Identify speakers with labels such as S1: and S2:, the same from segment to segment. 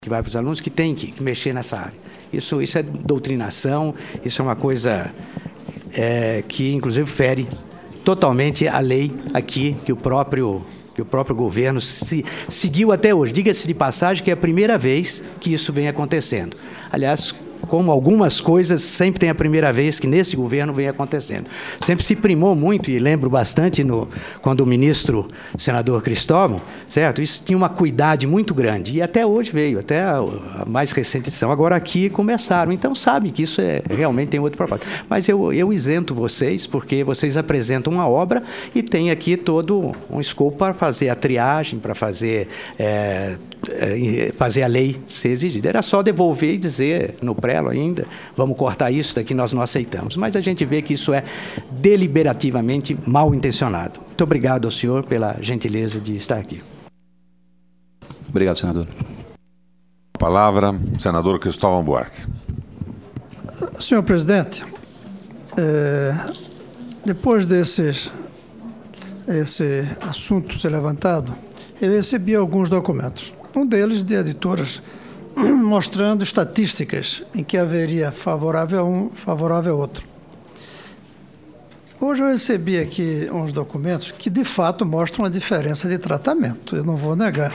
S1: que vai para os alunos, que tem que mexer nessa área. Isso é doutrinação, isso é uma coisa que, inclusive, fere totalmente a lei aqui, que o próprio governo seguiu até hoje. Diga-se de passagem que é a primeira vez que isso vem acontecendo. Aliás, como algumas coisas, sempre tem a primeira vez que nesse governo vem acontecendo. Sempre se primou muito, e lembro bastante quando o ministro, senador Cristóvão, certo? Isso tinha uma cuidade muito grande, e até hoje veio, até a mais recente edição. Agora aqui começaram, então sabe que isso realmente tem outro propósito. Mas eu isento vocês, porque vocês apresentam uma obra e tem aqui todo um escopo para fazer a triagem, para fazer a lei ser exigida. Era só devolver e dizer no prelo ainda, vamos cortar isso daqui, nós não aceitamos. Mas a gente vê que isso é deliberativamente mal intencionado. Muito obrigado ao senhor pela gentileza de estar aqui.
S2: Obrigado, senador.
S3: A palavra, senador Cristóvão Buarque.
S4: Senhor presidente, depois esse assunto ser levantado, eu recebi alguns documentos. Um deles de editoras mostrando estatísticas em que haveria favorável a um, favorável a outro. Hoje eu recebi aqui uns documentos que, de fato, mostram a diferença de tratamento, eu não vou negar.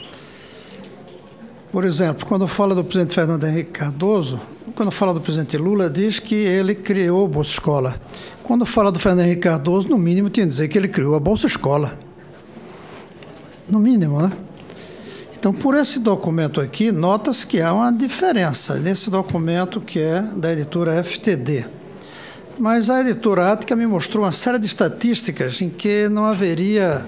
S4: Por exemplo, quando fala do presidente Fernando Henrique Cardoso, quando fala do presidente Lula, diz que ele criou o Bolsa Escola. Quando fala do Fernando Henrique Cardoso, no mínimo, tinha que dizer que ele criou a Bolsa Escola. No mínimo, né? Então, por esse documento aqui, nota-se que há uma diferença nesse documento que é da editora FTD. Mas a editora Ática me mostrou uma série de estatísticas em que não haveria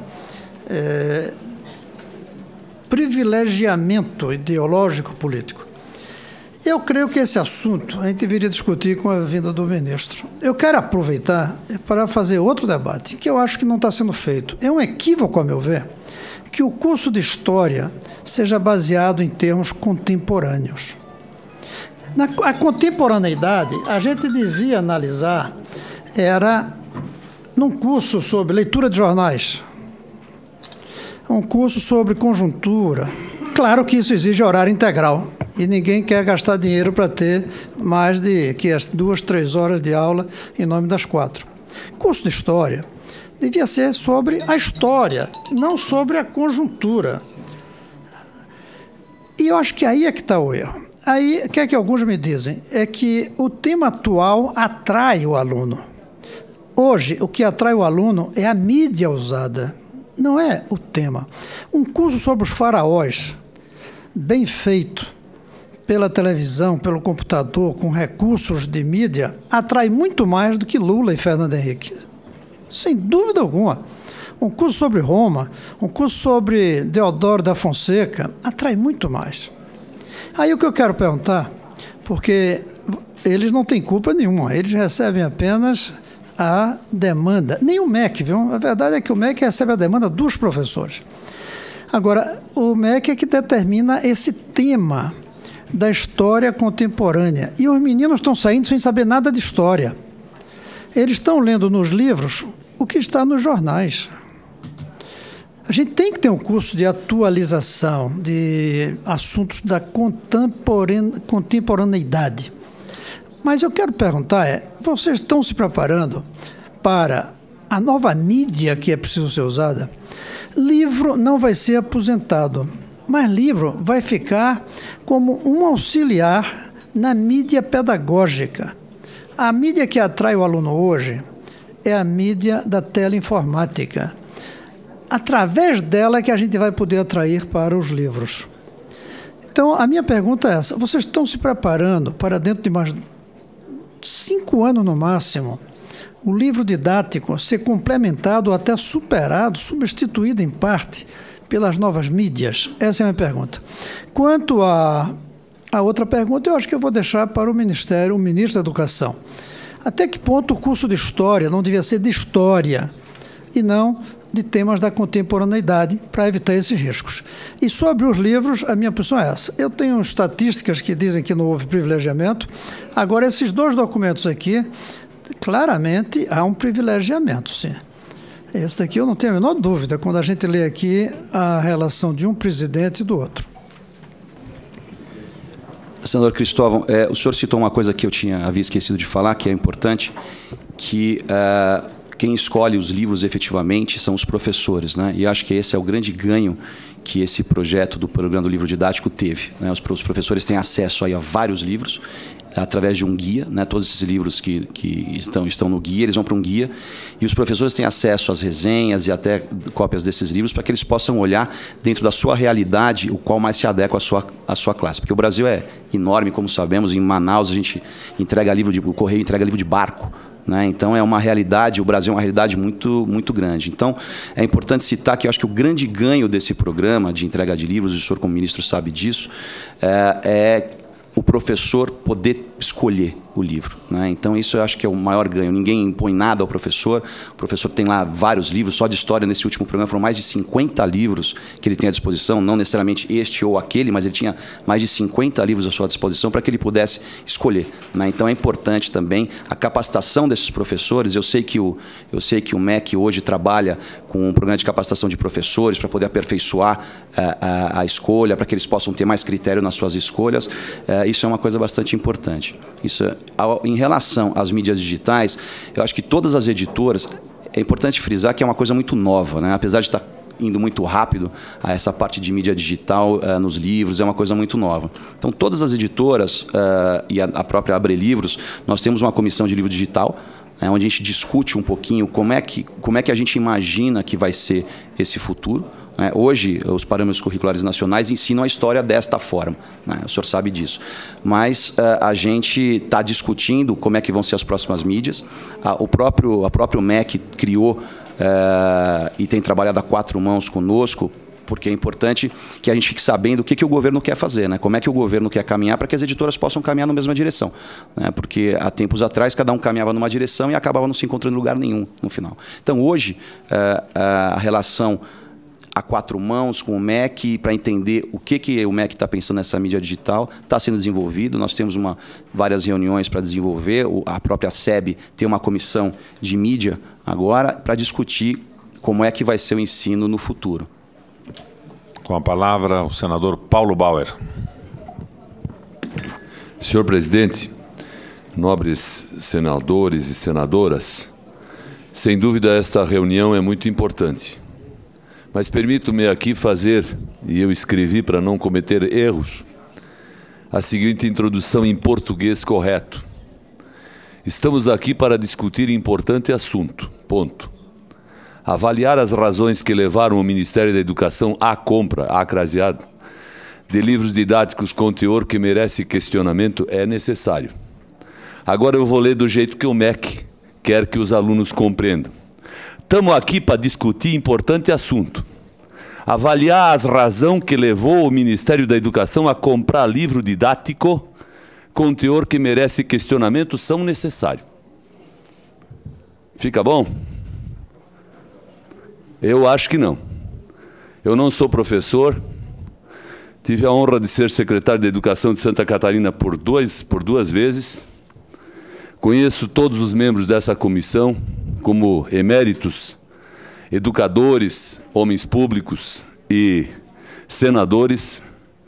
S4: privilegiamento ideológico político. Eu creio que esse assunto a gente deveria discutir com a vinda do ministro. Eu quero aproveitar para fazer outro debate, que eu acho que não está sendo feito. É um equívoco, a meu ver, que o curso de História seja baseado em termos contemporâneos. A contemporaneidade, a gente devia analisar, era num curso sobre leitura de jornais, um curso sobre conjuntura. Claro que isso exige horário integral, e ninguém quer gastar dinheiro para ter mais de 2, 3 horas de aula em nome das 4. Curso de História devia ser sobre a história, não sobre a conjuntura. E eu acho que aí é que está o erro. Aí, o que é que alguns me dizem? É que o tema atual atrai o aluno. Hoje, o que atrai o aluno é a mídia usada, não é o tema. Um curso sobre os faraós, bem feito, pela televisão, pelo computador, com recursos de mídia, atrai muito mais do que Lula e Fernando Henrique. Sem dúvida alguma. Um curso sobre Roma, um curso sobre Deodoro da Fonseca, atrai muito mais. Aí o que eu quero perguntar, porque eles não têm culpa nenhuma, eles recebem apenas a demanda. Nem o MEC, viu? A verdade é que o MEC recebe a demanda dos professores. Agora, o MEC é que determina esse tema da história contemporânea. E os meninos estão saindo sem saber nada de história. Eles estão lendo nos livros o que está nos jornais. A gente tem que ter um curso de atualização de assuntos da contemporaneidade. Mas eu quero perguntar, vocês estão se preparando para a nova mídia que é preciso ser usada? Livro não vai ser aposentado, mas livro vai ficar como um auxiliar na mídia pedagógica. A mídia que atrai o aluno hoje é a mídia da teleinformática. Através dela é que a gente vai poder atrair para os livros. Então, a minha pergunta é essa. Vocês estão se preparando para, dentro de mais 5 anos no máximo, o livro didático ser complementado ou até superado, substituído em parte pelas novas mídias? Essa é a minha pergunta. Quanto a outra pergunta, eu acho que eu vou deixar para o ministro da Educação. Até que ponto o curso de História não devia ser de História e não de temas da contemporaneidade, para evitar esses riscos? E sobre os livros, a minha posição é essa. Eu tenho estatísticas que dizem que não houve privilegiamento. Agora, esses 2 documentos aqui, claramente há um privilegiamento, sim. Esse daqui eu não tenho a menor dúvida, quando a gente lê aqui a relação de um presidente e do outro.
S2: Senador Cristóvão, o senhor citou uma coisa que eu havia esquecido de falar, que é importante, que quem escolhe os livros efetivamente são os professores, né? E acho que esse é o grande ganho que esse projeto do Programa do Livro Didático teve, né? Os professores têm acesso aí a vários livros, através de um guia, né? Todos esses livros que estão no guia, eles vão para um guia, e os professores têm acesso às resenhas e até cópias desses livros para que eles possam olhar dentro da sua realidade o qual mais se adequa à sua classe. Porque o Brasil é enorme, como sabemos, em Manaus a gente entrega o Correio entrega livro de barco, né? Então é uma realidade, o Brasil é uma realidade muito, muito grande. Então é importante citar que eu acho que o grande ganho desse programa de entrega de livros, e o senhor como ministro sabe disso, é o professor poder escolher o livro, né? Então isso eu acho que é o maior ganho. Ninguém impõe nada ao professor. O professor tem lá vários livros, só de história nesse último programa foram mais de 50 livros que ele tem à disposição, não necessariamente este ou aquele, mas ele tinha mais de 50 livros à sua disposição para que ele pudesse escolher, né? Então é importante também a capacitação desses professores. Eu sei que o MEC hoje trabalha com um programa de capacitação de professores para poder aperfeiçoar a escolha, para que eles possam ter mais critério nas suas escolhas. Isso é uma coisa bastante importante. Em relação às mídias digitais, eu acho que todas as editoras, é importante frisar que é uma coisa muito nova, né? Apesar de estar indo muito rápido a essa parte de mídia digital nos livros, é uma coisa muito nova. Então, todas as editoras e a própria Abre Livros, nós temos uma comissão de livro digital, onde a gente discute um pouquinho como é que a gente imagina que vai ser esse futuro. Hoje, os parâmetros curriculares nacionais ensinam a história desta forma, né? O senhor sabe disso. Mas a gente está discutindo como é que vão ser as próximas mídias. A próprio MEC criou e tem trabalhado a 4 mãos conosco, porque é importante que a gente fique sabendo o que o governo quer fazer, né? Como é que o governo quer caminhar para que as editoras possam caminhar na mesma direção, né? Porque há tempos atrás cada um caminhava numa direção e acabava não se encontrando em lugar nenhum no final. Então, hoje, a relação a 4 mãos com o MEC para entender o que o MEC está pensando nessa mídia digital está sendo desenvolvido. Nós temos várias reuniões para desenvolver. A própria SEB tem uma comissão de mídia agora para discutir como é que vai ser o ensino no futuro.
S3: Com a palavra, o senador Paulo Bauer.
S5: Senhor presidente, nobres senadores e senadoras, sem dúvida esta reunião é muito importante. Mas permito-me aqui fazer, e eu escrevi para não cometer erros, a seguinte introdução em português correto. Estamos aqui para discutir importante assunto, ponto. Avaliar as razões que levaram o Ministério da Educação à compra, à craseada, de livros didáticos com teor que merece questionamento é necessário. Agora eu vou ler do jeito que o MEC quer que os alunos compreendam. Estamos aqui para discutir importante assunto. Avaliar as razões que levou o Ministério da Educação a comprar livro didático com teor que merece questionamento são necessários. Fica bom? Eu acho que não. Eu não sou professor. Tive a honra de ser secretário de Educação de Santa Catarina por duas vezes. Conheço todos os membros dessa comissão como eméritos, educadores, homens públicos e senadores.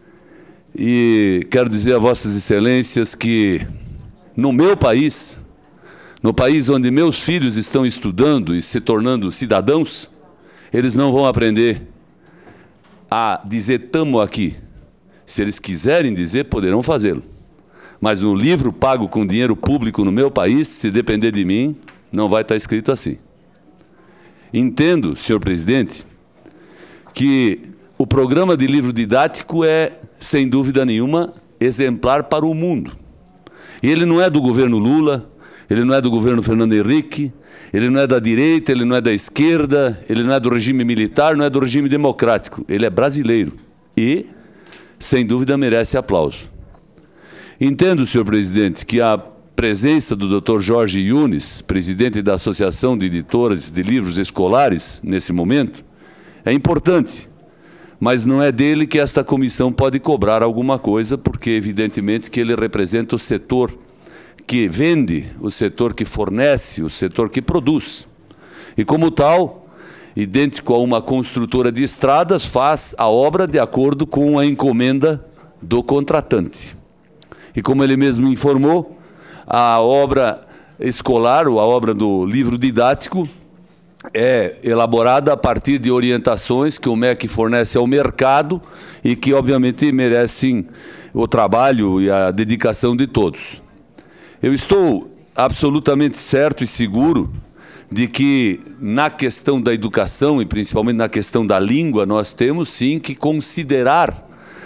S5: E quero dizer a vossas excelências que no meu país, no país onde meus filhos estão estudando e se tornando cidadãos, eles não vão aprender a dizer "tamo aqui". Se eles quiserem dizer, poderão fazê-lo. Mas no livro pago com dinheiro público no meu país, se depender de mim, não vai estar escrito assim. Entendo, senhor presidente, que o programa de livro didático é, sem dúvida nenhuma, exemplar para o mundo. E ele não é do governo Lula, ele não é do governo Fernando Henrique, ele não é da direita, ele não é da esquerda, ele não é do regime militar, não é do regime democrático. Ele é brasileiro e, sem dúvida, merece aplauso. Entendo, senhor presidente, que a presença do Dr. Jorge Yunes, presidente da Associação de Editores de Livros Escolares, nesse momento, é importante, mas não é dele que esta comissão pode cobrar alguma coisa, porque evidentemente que ele representa o setor que vende, o setor que fornece, o setor que produz. E como tal, idêntico a uma construtora de estradas, faz a obra de acordo com a encomenda do contratante. E como ele mesmo informou, a obra escolar, ou a obra do livro didático, é elaborada a partir de orientações que o MEC fornece ao mercado e que, obviamente, merecem o trabalho e a dedicação de todos. Eu estou absolutamente certo e seguro de que, na questão da educação, e principalmente na questão da língua, nós temos, sim, que considerar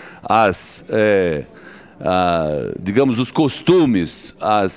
S5: digamos, os costumes,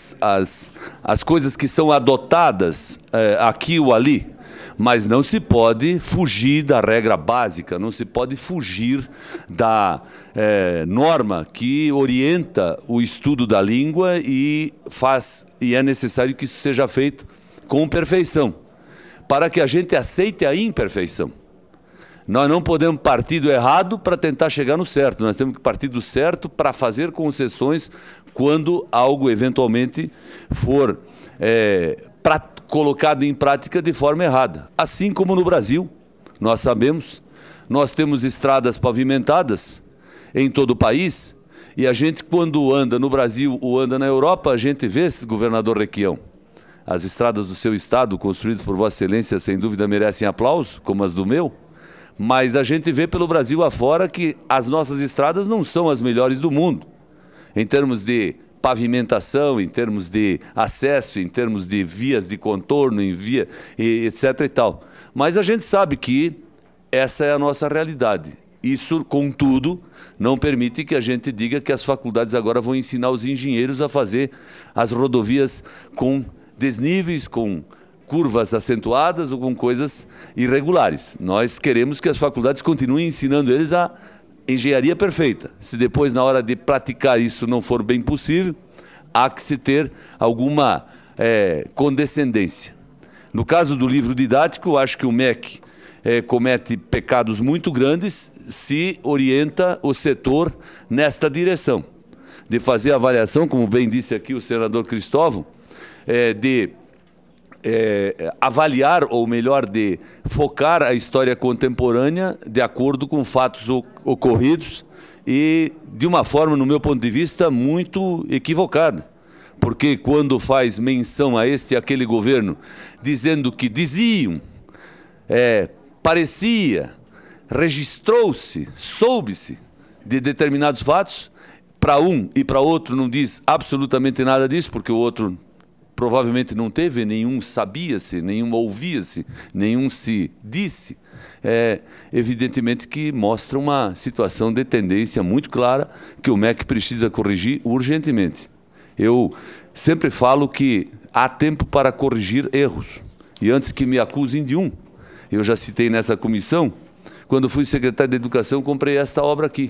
S5: as coisas que são adotadas aqui ou ali. Mas não se pode fugir da regra básica, não se pode fugir da norma que orienta o estudo da língua e é necessário que isso seja feito com perfeição, para que a gente aceite a imperfeição. Nós não podemos partir do errado para tentar chegar no certo, nós temos que partir do certo para fazer concessões quando algo eventualmente for colocado em prática de forma errada. Assim como no Brasil, nós sabemos, nós temos estradas pavimentadas em todo o país, e a gente, quando anda no Brasil ou anda na Europa, a gente vê, governador Requião, as estradas do seu estado, construídas por Vossa Excelência, sem dúvida merecem aplauso, como as do meu, mas a gente vê pelo Brasil afora que as nossas estradas não são as melhores do mundo, em termos de pavimentação, em termos de acesso, em termos de vias de contorno, etc. e tal. Mas a gente sabe que essa é a nossa realidade. Isso, contudo, não permite que a gente diga que as faculdades agora vão ensinar os engenheiros a fazer as rodovias com desníveis, com curvas acentuadas ou com coisas irregulares. Nós queremos que as faculdades continuem ensinando eles a engenharia perfeita. Se depois, na hora de praticar isso, não for bem possível, há que se ter alguma condescendência. No caso do livro didático, eu acho que o MEC comete pecados muito grandes se orienta o setor nesta direção, de fazer avaliação, como bem disse aqui o senador Cristóvão, de avaliar, ou melhor, de focar a história contemporânea de acordo com fatos ocorridos e de uma forma, no meu ponto de vista, muito equivocada. Porque quando faz menção a este e aquele governo, dizendo que diziam, parecia, registrou-se, soube-se de determinados fatos, para um e para outro não diz absolutamente nada disso, porque o outro provavelmente não teve, nenhum sabia-se, nenhum ouvia-se, nenhum se disse, evidentemente que mostra uma situação de tendência muito clara que o MEC precisa corrigir urgentemente. Eu sempre falo que há tempo para corrigir erros, e antes que me acusem de um, eu já citei nessa comissão, quando fui secretário de Educação, comprei esta obra aqui,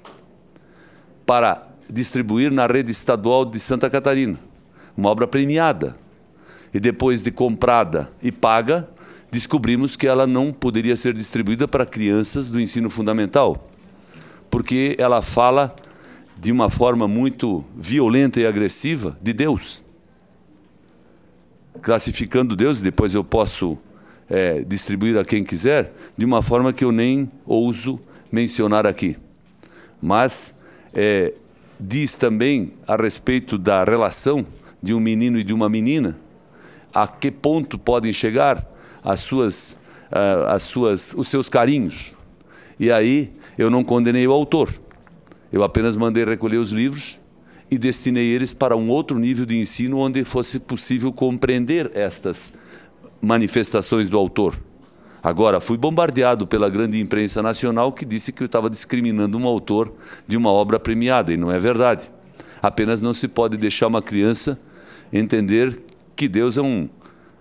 S5: para distribuir na rede estadual de Santa Catarina. Uma obra premiada, e depois de comprada e paga, descobrimos que ela não poderia ser distribuída para crianças do ensino fundamental, porque ela fala de uma forma muito violenta e agressiva de Deus, classificando Deus, e depois eu posso distribuir a quem quiser, de uma forma que eu nem ouso mencionar aqui. Mas diz também a respeito da relação de um menino e de uma menina, a que ponto podem chegar os seus carinhos. E aí eu não condenei o autor, eu apenas mandei recolher os livros e destinei eles para um outro nível de ensino onde fosse possível compreender estas manifestações do autor. Agora, fui bombardeado pela grande imprensa nacional que disse que eu estava discriminando um autor de uma obra premiada, e não é verdade. Apenas não se pode deixar uma criança entender que Deus é um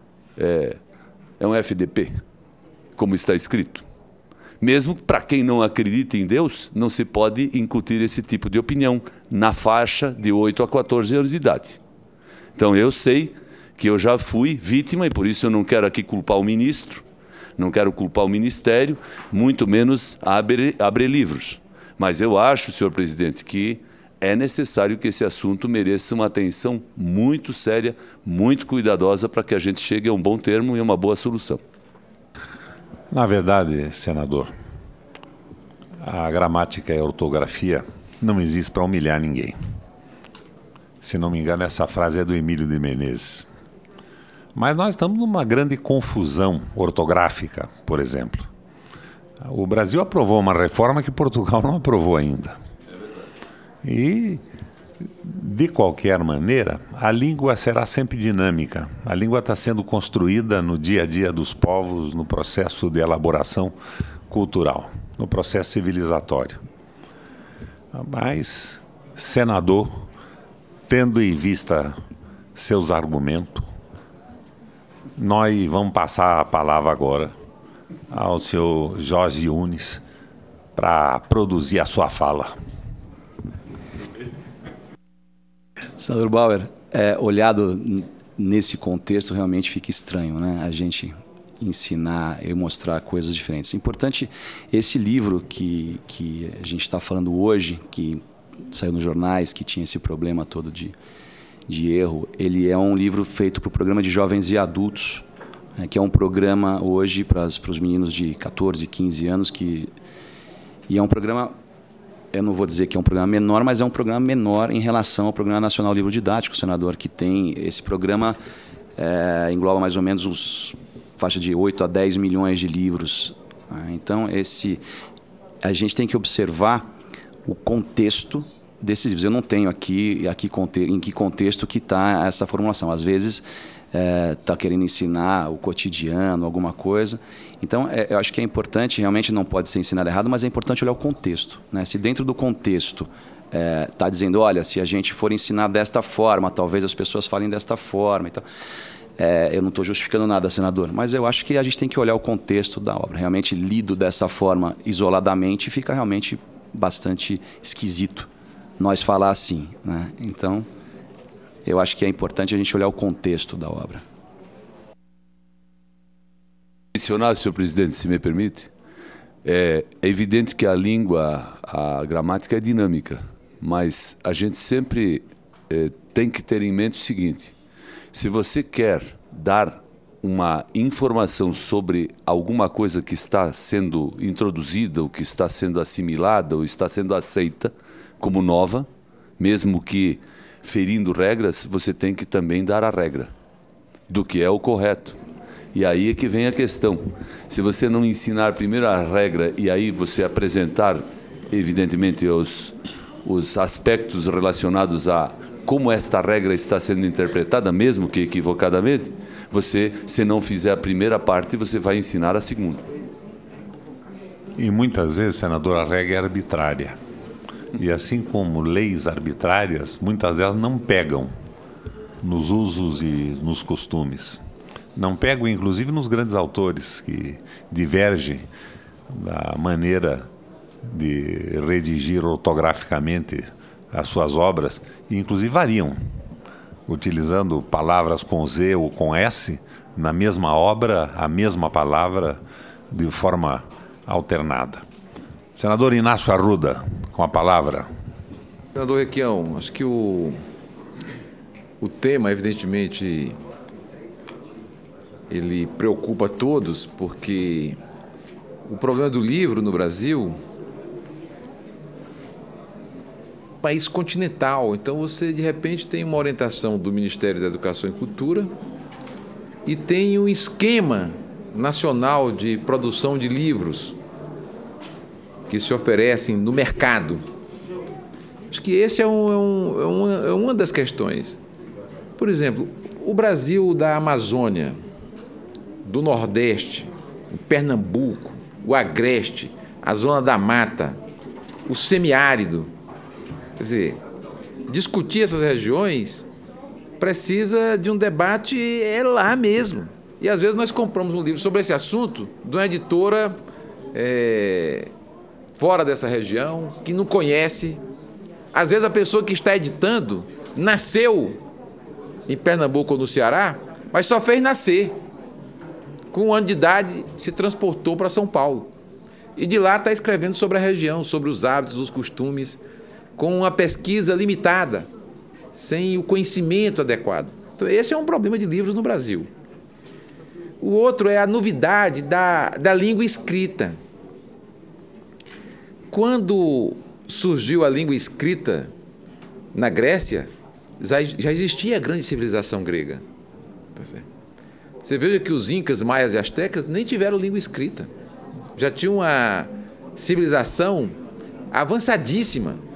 S5: FDP, como está escrito. Mesmo para quem não acredita em Deus, não se pode incutir esse tipo de opinião na faixa de 8 a 14 anos de idade. Então eu sei que eu já fui vítima, e por isso eu não quero aqui culpar o ministro, não quero culpar o ministério, muito menos abrir livros. Mas eu acho, senhor presidente, que é necessário que esse assunto mereça uma atenção muito séria, muito cuidadosa, para que a gente chegue a um bom termo e a uma boa solução.
S3: Na verdade, senador, a gramática e a ortografia não existe para humilhar ninguém. Se não me engano, essa frase é do Emílio de Menezes. Mas nós estamos numa grande confusão ortográfica, por exemplo. O Brasil aprovou uma reforma que Portugal não aprovou ainda. E, de qualquer maneira, a língua será sempre dinâmica. A língua está sendo construída no dia a dia dos povos, no processo de elaboração cultural, no processo civilizatório. Mas, senador, tendo em vista seus argumentos, nós vamos passar a palavra agora ao senhor Jorge Yunes para produzir a sua fala.
S2: Senador Bauer, olhado nesse contexto, realmente fica estranho, né? A gente ensinar e mostrar coisas diferentes. Importante, esse livro que a gente está falando hoje, que saiu nos jornais, que tinha esse problema todo de erro, ele é um livro feito para o programa de jovens e adultos, que é um programa hoje para os meninos de 14, 15 anos, e é um programa, eu não vou dizer que é um programa menor, mas é um programa menor em relação ao Programa Nacional Livro Didático, senador, que tem esse programa, engloba mais ou menos faixa de 8 a 10 milhões de livros. Então, a gente tem que observar o contexto desses livros. Eu não tenho aqui em que contexto que está essa formulação. Às vezes está querendo ensinar o cotidiano, alguma coisa. Então, eu acho que é importante, realmente não pode ser ensinado errado, mas é importante olhar o contexto, né? Se dentro do contexto está dizendo, olha, se a gente for ensinar desta forma, talvez as pessoas falem desta forma e tal. Eu não estou justificando nada, senador, mas eu acho que a gente tem que olhar o contexto da obra. Realmente, lido dessa forma isoladamente, fica realmente bastante esquisito nós falar assim, né? Então, eu acho que é importante a gente olhar o contexto da obra.
S5: Mencionar, senhor presidente, se me permite, é evidente que a língua, a gramática é dinâmica, mas a gente sempre tem que ter em mente o seguinte: se você quer dar uma informação sobre alguma coisa que está sendo introduzida, ou que está sendo assimilada, ou está sendo aceita como nova, mesmo que ferindo regras, você tem que também dar a regra do que é o correto. E aí é que vem a questão. Se você não ensinar primeiro a regra e aí você apresentar, evidentemente, os aspectos relacionados a como esta regra está sendo interpretada, mesmo que equivocadamente, você, se não fizer a primeira parte, você vai ensinar a segunda.
S3: E muitas vezes, senador, a regra é arbitrária. E assim como leis arbitrárias, muitas delas não pegam nos usos e nos costumes. Não pegam, inclusive, nos grandes autores, que divergem da maneira de redigir ortograficamente as suas obras, e inclusive variam, utilizando palavras com Z ou com S, na mesma obra, a mesma palavra, de forma alternada. Senador Inácio Arruda, com a palavra.
S6: Senador Requião, acho que o tema, evidentemente, ele preocupa todos, porque o problema do livro no Brasil, país continental, então você de repente tem uma orientação do Ministério da Educação e Cultura e tem um esquema nacional de produção de livros que se oferecem no mercado. Acho que esse é uma das questões. Por exemplo, o Brasil da Amazônia, do Nordeste, o Pernambuco, o Agreste, a Zona da Mata, o semiárido. Quer dizer, discutir essas regiões precisa de um debate lá mesmo. E às vezes nós compramos um livro sobre esse assunto de uma editora fora dessa região, que não conhece. Às vezes a pessoa que está editando nasceu em Pernambuco ou no Ceará, mas só fez nascer. Com 1 ano de idade se transportou para São Paulo. E de lá está escrevendo sobre a região, sobre os hábitos, os costumes, com uma pesquisa limitada, sem o conhecimento adequado. Então, esse é um problema de livros no Brasil. O outro é a novidade da língua escrita. Quando surgiu a língua escrita na Grécia, já existia a grande civilização grega. Tá certo? Você veja que os incas, maias e astecas nem tiveram língua escrita. Já tinha uma civilização avançadíssima